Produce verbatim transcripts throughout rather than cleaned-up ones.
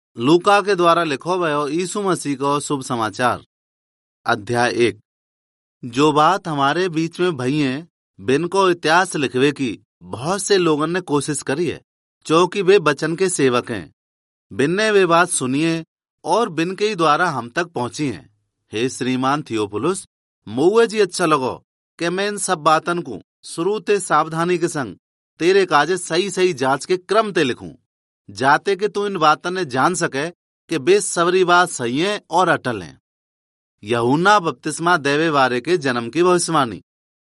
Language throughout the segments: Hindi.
लूका के द्वारा लिखो भयो यीशु मसीह को शुभ समाचार। अध्याय एक। जो बात हमारे बीच में भई है, बिन को इतिहास लिखवे की बहुत से लोगों ने कोशिश करी है, क्योंकि वे वचन के सेवक हैं। बिन ने वे बात सुनी है और बिन के ही द्वारा हम तक पहुंची है। हे श्रीमान थियोफिलुस, मुझे जी अच्छा लगो कि मैं इन सब बातन को शुरू ते सावधानी के संग तेरे काजे सही सही जांच के क्रम ते लिखूं, जाते कि तू इन बातों ने जान सके कि बेसबरी बात सही है और अटल है। यूहन्ना बपतिस्मा देवे वारे के जन्म की भविष्यवाणी।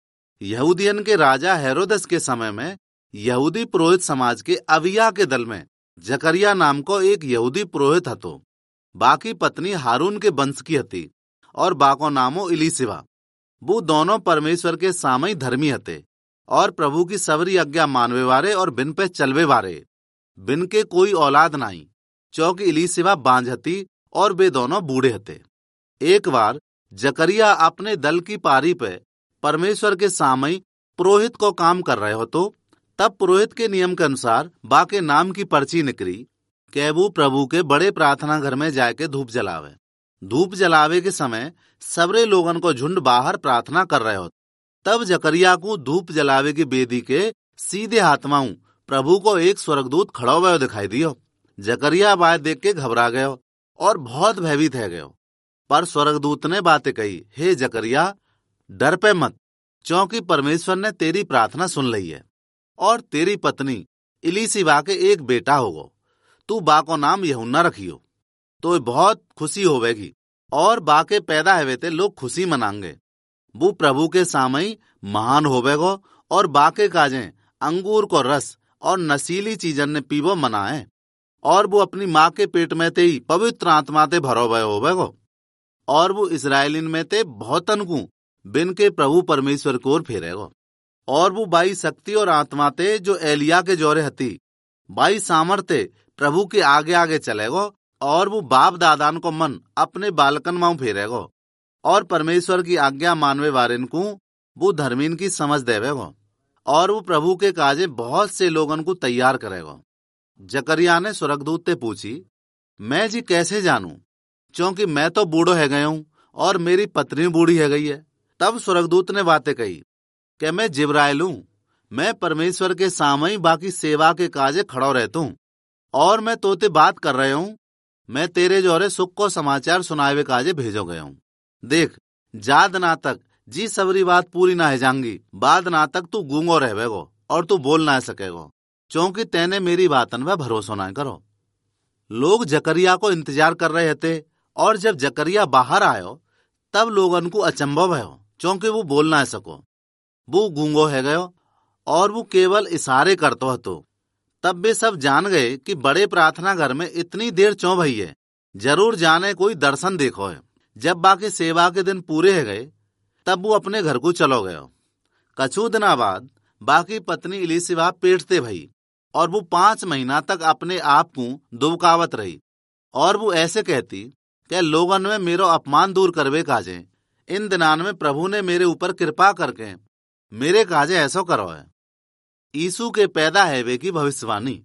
यहूदियन के राजा हेरोदस के समय में यहूदी पुरोहित समाज के अविया के दल में जकरिया नाम को एक यहूदी पुरोहित हतो। बाकी पत्नी हारून के वंश की हती और बाको नामो इलीसिबा। वो दोनों परमेश्वर के सामई धर्मी हते और प्रभु की सबरी आज्ञा मानवे वारे और बिन पे चलवे वारे। बिन के कोई औलाद नहीं, क्योंकि इलीसिबा बांझ हती और वे दोनों बूढ़े हते। एक बार जकरिया अपने दल की पारी पे परमेश्वर के सामई पुरोहित को काम कर रहे हो, तो तब पुरोहित के नियम के अनुसार बाके नाम की पर्ची निकली कि वो प्रभु के बड़े प्रार्थना घर में जाके धूप जलावे। धूप जलावे के समय सबरे लोगन को झुंड बाहर प्रार्थना कर रहे हो। तब जकरिया को धूप जलावे की बेदी के सीधे हाथ में प्रभु को एक स्वर्गदूत खड़ा हुआ दिखाई दियो। जकरिया बात देख के घबरा गयो और बहुत भयभीत है गयो। पर स्वर्गदूत ने बातें कही, हे जकरिया, डर पे मत, क्योंकि परमेश्वर ने तेरी प्रार्थना सुन ली है और तेरी पत्नी इलीसिबा के एक बेटा होगो। तू बा को नाम यूहन्ना रखियो, तो बहुत खुशी होवेगी और बाके पैदा हुए ते लोग खुशी मनाएंगे। वो प्रभु के सामई महान होवेगो और बाके काजे अंगूर को रस और नशीली चीजन ने पीवो मनाए, और वो अपनी माँ के पेट में ते ही पवित्र आत्मा ते भरो भय होवेगो। और वो इस्राएलिन में ते बहुतन को बिन के प्रभु परमेश्वर को ओर फेरेगो। और वो बाई शक्ति और आत्मा ते जो एलिया के जोरे हती, बाई सामर्थे प्रभु के आगे आगे चलेगो। और वो बाप दादान को मन अपने बालकन माऊ फेरेगो और परमेश्वर की आज्ञा मानवे वारिन को वो धर्मीन की समझ देवेगो। और वो प्रभु के काजे बहुत से लोगन को तैयार करेगो। जकरिया ने स्वर्गदूत से पूछी, मैं जी कैसे जानूं, क्योंकि मैं तो बूढ़ो है गया हूं और मेरी पत्नी बूढ़ी है गई है। तब स्वर्गदूत ने बातें कही कि मैं जिब्राइल हूं, मैं परमेश्वर के सामई बाकी सेवा के काजे खड़ो रहता हूं और मैं तोते बात कर रहे हूं। मैं तेरे जोरे सुख को समाचार सुनावे काजे भेजो गया हूं। देख, जाद ना तक जी सबरी बात पूरी ना है जांगी, बाद ना तक तू गूंगो रहवेगो और तू बोल ना सकेगो, क्योंकि तेने मेरी बातन में भरोसा ना करो। लोग जकरिया को इंतजार कर रहे थे और जब जकरिया बाहर आयो तब लोगन को अचंभव भयो, क्योंकि वो बोल ना सको। वो गूंगो है गयो और वो केवल इशारे करतो हतो। तब वे सब जान गए कि बड़े प्रार्थना घर में इतनी देर क्यों भई है, जरूर जाने कोई दर्शन देखो है। जब बाकी सेवा के दिन पूरे हो गए तब वो अपने घर को चलो गयो। कछु दिना बाद बाकी पत्नी इलीसिबा पेटते भई और वो पांच महीना तक अपने आप को दुबकावत रही। और वो ऐसे कहती कि लोगन में मेरो अपमान दूर करवे काजे इन दिनान में प्रभु ने मेरे ऊपर कृपा करके मेरे काजे ऐसो करो है। यीशु के पैदा हैवे की भविष्यवाणी।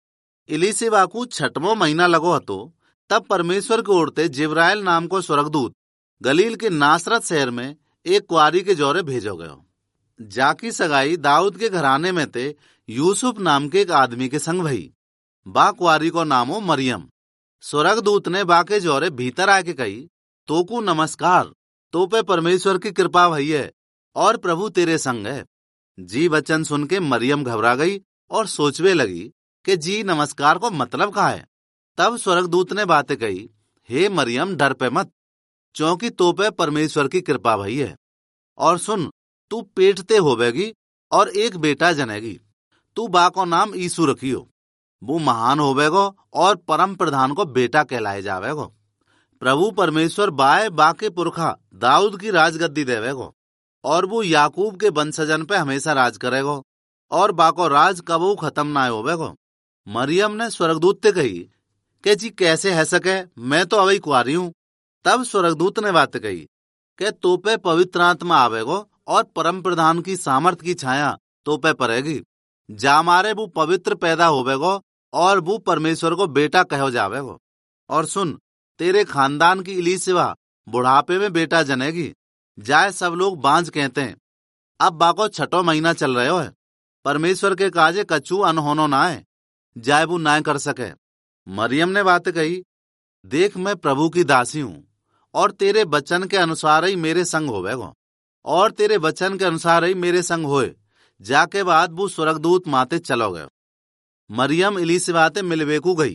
इलीसिबा को छठवां महीना लगो हतो, तब परमेश्वर के ओर ते जिब्राइल नाम को स्वर्गदूत गलील के नासरत शहर में एक कुआरी के जोरे भेजो गयो, जाकी सगाई दाऊद के घराने में ते यूसुफ नाम के एक आदमी के संग भई। बा कुआरी को नामो मरियम। स्वर्गदूत ने बाके जोरे भीतर आके कही, तो को नमस्कार, तो पे परमेश्वर की कृपा भई है और प्रभु तेरे संग है। जी वचन सुन के मरियम घबरा गई और सोचवे लगी कि जी नमस्कार को मतलब क्या है। तब स्वर्गदूत ने बातें कही, हे मरियम, डर पे मत, क्योंकि तो पे परमेश्वर की कृपा भई है। और सुन, तू पेटते होवेगी और एक बेटा जनेगी। तू बा को नाम यीशु रखियो। वो महान होवेगो और परम प्रधान को बेटा कहलाए जावेगो। प्रभु परमेश्वर बाय बाके पुरखा दाऊद की राजगद्दी देवेगो और वो याकूब के वंशजन पे हमेशा राज करेगो और बाको राज कबू खत्म ना होवेगो। मरियम ने स्वर्गदूत से कही कि जी कैसे है सके, मैं तो अभी कुआरी हूं। तब स्वर्गदूत ने बात कही कि तो पे पवित्र आत्मा आवेगो और परम प्रधान की सामर्थ की छाया तो पे पड़ेगी। जा मारे वो पवित्र पैदा होवेगो और वो परमेश्वर को बेटा कहो जावेगो। और सुन, तेरे खानदान की इलीशिबा बुढ़ापे में बेटा जनेगी। जाए सब लोग बांझ कहते हैं। अब बाको छठो महीना चल रहे हो है। परमेश्वर के काजे कछु अनहोनो ना है, जाए वो ना कर सके। मरियम ने बात कही, देख मैं प्रभु की दासी हूं, और तेरे वचन के अनुसार ही मेरे संग होवेगो। और तेरे वचन के अनुसार ही मेरे संग होए। जाके बाद वो स्वर्गदूत माते चलो गए। मरियम इलीशिबाते मिलवेकू गई।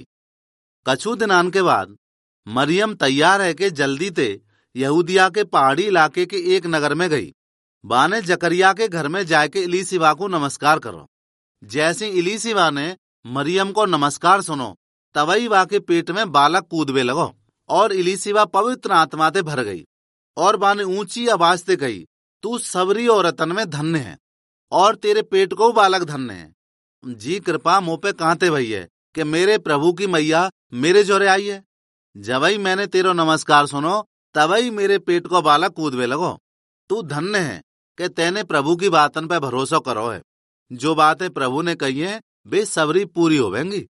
कछु दिनान के बाद मरियम तैयार है के जल्दी ते यहूदिया के पहाड़ी इलाके के एक नगर में गई। बाने जकरिया के घर में जाके इलीशिबा को नमस्कार करो। जैसे इलीशिबा ने मरियम को नमस्कार सुनो, तवई वा के पेट में बालक कूदवे लगो। और इलीशिबा पवित्र आत्मा ते भर गई, और बाने ऊंची आवाज ते कही, तू सबरी औरतन में धन्य है, और तेरे पेट को बालक धन्य है। जी कृपा मुंह पे कहते भई है कि मेरे प्रभु की मैया मेरे जोरे आई है। जबई मैंने तेरो नमस्कार सुनो, तबई मेरे पेट को बालक कूदवे लगो। तू धन्य है कि तेने प्रभु की बातन पे भरोसा करो है। जो बातें प्रभु ने कही है वे सबरी पूरी होवेंगी।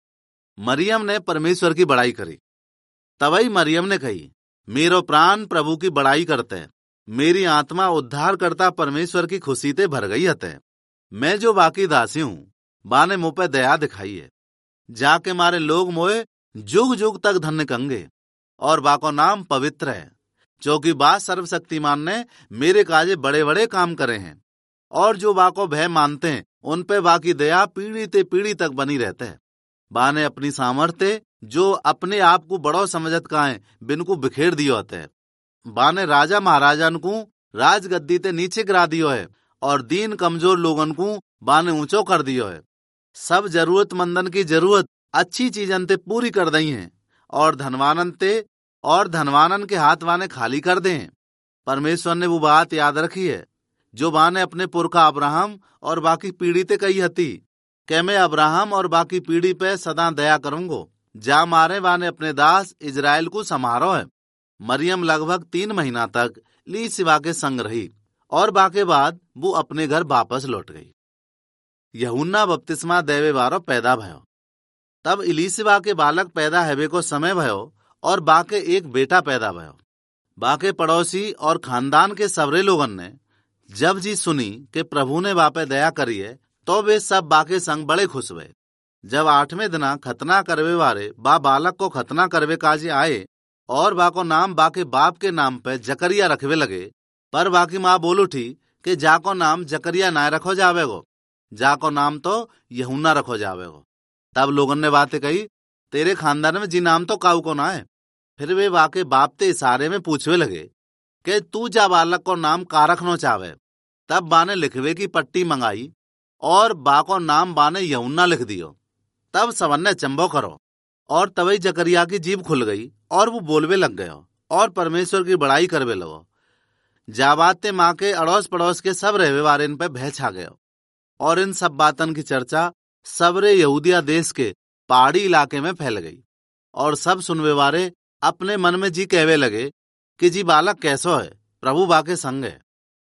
मरियम ने परमेश्वर की बड़ाई करी। तबई मरियम ने कही, मेरो प्राण प्रभु की बड़ाई करते हैं, मेरी आत्मा उद्धार करता परमेश्वर की खुशी ते भर गई हते। मैं जो बाकी दासी हूं, बाने मुंह पे दया दिखाई है। जाके मारे लोग मोए जुग जुग तक धन्य कंगे, और बाको नाम पवित्र है, क्योंकि बा सर्वशक्तिमान ने मेरे काजे बड़े बड़े काम करे हैं। और जो बाको भय मानते हैं उन पे बाकी दया पीढ़ी ते पीढ़ी तक बनी रहते है। बा ने अपनी सामर्थ्य जो अपने आप को बड़ो समझत का है बिन को बिखेर दियो होते है। बा ने राजा महाराजन को राजगद्दी ते नीचे गिरा दियो है, और दीन कमजोर लोगन को बा ने ऊंचो कर दियो है। सब जरूरतमंदन की जरूरत अच्छी चीजन ते पूरी कर दई हैं, और धनवानन ते और धनवानन के हाथ वाने खाली कर दे। परमेश्वर ने वो बात याद रखी है जो बाने अपने पुरखा अब्राहम और बाकी पीढ़ी ते कही हती, कि मैं अब्राहम और बाकी पीढ़ी पे सदा दया करूंगो। जा मारे बाने अपने दास इजराइल को समारो है। मरियम लगभग तीन महीना तक इलीशिबा के संग रही, और बाके बाद वो अपने घर वापस लौट गई। यूहन्ना बपतिस्मा देवे वारो पैदा भयो। तब इलीशिबा के बालक पैदा हेवे को समय भयो, और बाके एक बेटा पैदा भयो। बाके पड़ोसी और खानदान के सबरे लोगन ने जब जी सुनी कि प्रभु ने बापे दया करी है, तो वे सब बाके संग बड़े खुश हुए। जब आठवें दिना खतना करवे वारे बा बालक को खतना करवे काजे आए, और बाको नाम बाके बाप के नाम पे जकरिया रखवे लगे। पर बाकी माँ बोल उठी कि जाको नाम जकरिया ना रखो जावेगो, जाको नाम तो यूहन्ना रखो जावेगो। तब लोगन ने बातें कही, तेरे खानदान में जी नाम तो काऊ को ना है। फिर वे वाके बाप ते इशारे में पूछवे लगे कि तू जा बालक को नाम का रखनो चावे। तब बाने लिखवे की पट्टी मंगाई, और बाको नाम बाने यूहन्ना लिख दियो। तब सबन ने चंबो करो, और तभी जकरिया की जीभ खुल गई, और वो बोलवे लग गयो, और परमेश्वर की बड़ाई करवे लगो। जाबाते माँ के अड़ोस पड़ोस के सब रहवे वारे इन पे भय छा गयो, और इन सब बातन की चर्चा सबरे यहूदिया देश के पहाड़ी इलाके में फैल गई। और सब सुनवे वारे अपने मन में जी कहवे लगे कि जी बालक कैसो है, प्रभु बाके संग है।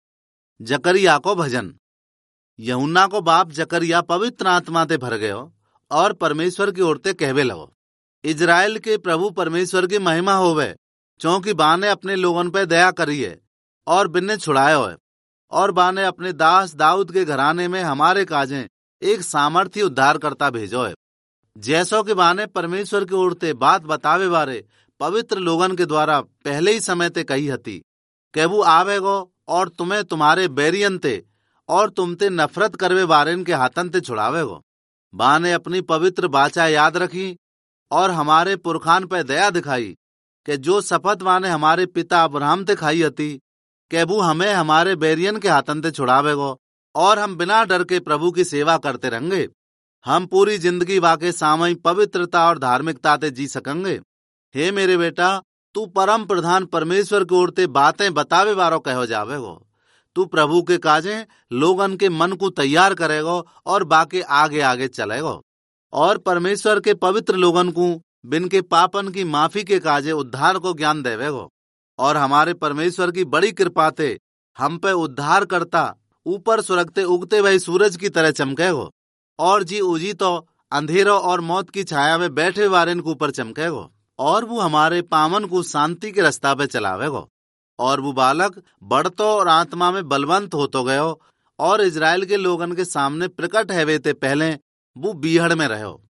जकरिया को भजन। यूहन्ना को बाप जकरिया पवित्र आत्मा ते भर गयो, और परमेश्वर की ओरते कहवे लगो, इजराइल के प्रभु परमेश्वर की महिमा होवे, क्योंकि बाने अपने लोगन पे दया करी है, और बिन्ने छुड़ायो है। और बाने अपने दास दाऊद के घराने में हमारे काजे एक सामर्थी उद्धार करता भेजो है। जैसो कि बाने परमेश्वर की ओरते बात बतावे वारे पवित्र लोगन के द्वारा पहले ही समय ते कही हती, कि वो आवेगो और तुम्हें तुम्हारे बैरियन ते और तुमते नफरत करवे वारेन के हाथन ते छुड़ावेगो। बा ने अपनी पवित्र बाचा याद रखी, और हमारे पुरखान पे दया दिखाई, कि जो शपथ वाने हमारे पिता अब्राहम ते खाई हती, कि वो हमें हमारे बैरियन के हाथन ते छुड़ावेगो, और हम बिना डर के प्रभु की सेवा करते रहेंगे। हम पूरी जिंदगी वाके सामई पवित्रता और धार्मिकता ते जी सकेंगे। हे मेरे बेटा, तू परम प्रधान परमेश्वर की ओर ते बातें बतावे वारो कहो जावेगो। तू प्रभु के काजे लोगन के मन को तैयार करेगो, और बाके आगे आगे चलेगो, और परमेश्वर के पवित्र लोगन को बिन के पापन की माफी के काजे उद्धार को ज्ञान देवेगो। और हमारे परमेश्वर की बड़ी कृपा ते हम पे उद्धार करता ऊपर सुरगते उगते हुए सूरज की तरह चमकेगो, और जी उजी तो अंधेरों और मौत की छाया में बैठे वारेन के ऊपर चमकेगो। और वो हमारे पामन को शांति के रास्ता पे चलावेगो। और वो बालक बढ़तो और आत्मा में बलवंत होतो गयो और इजराइल के लोगन के सामने प्रकट हैवे ते पहले वो बीहड़ में रहो।